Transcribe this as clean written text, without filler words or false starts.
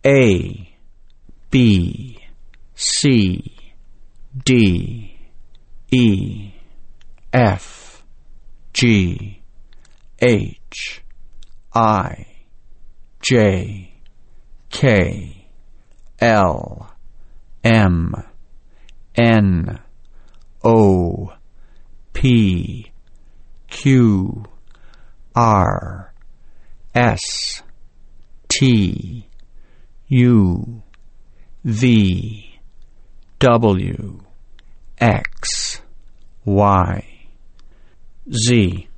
A, B, C, D, E, F, G, H, I, J, K, L, M, N, O, P, Q, R, S, T, U, V, W, X, Y, Z.